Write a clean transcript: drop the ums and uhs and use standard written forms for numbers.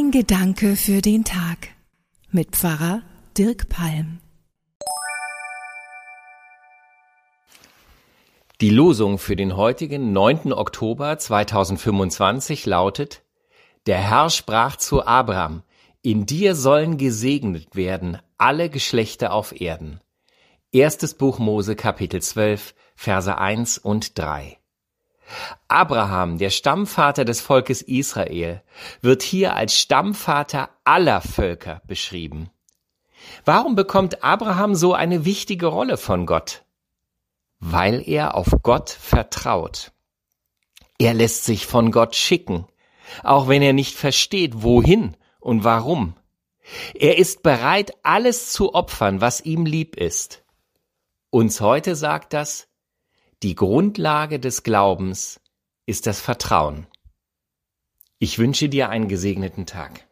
Ein Gedanke für den Tag mit Pfarrer Dirk Palm. Die Losung für den heutigen 9. Oktober 2025 lautet: Der Herr sprach zu Abraham: In dir sollen gesegnet werden alle Geschlechter auf Erden. 1. Buch Mose, Kapitel 12, Verse 1 und 3. Abraham, der Stammvater des Volkes Israel, wird hier als Stammvater aller Völker beschrieben. Warum bekommt Abraham so eine wichtige Rolle von Gott? Weil er auf Gott vertraut. Er lässt sich von Gott schicken, auch wenn er nicht versteht, wohin und warum. Er ist bereit, alles zu opfern, was ihm lieb ist. Uns heute sagt das: Die Grundlage des Glaubens ist das Vertrauen. Ich wünsche dir einen gesegneten Tag.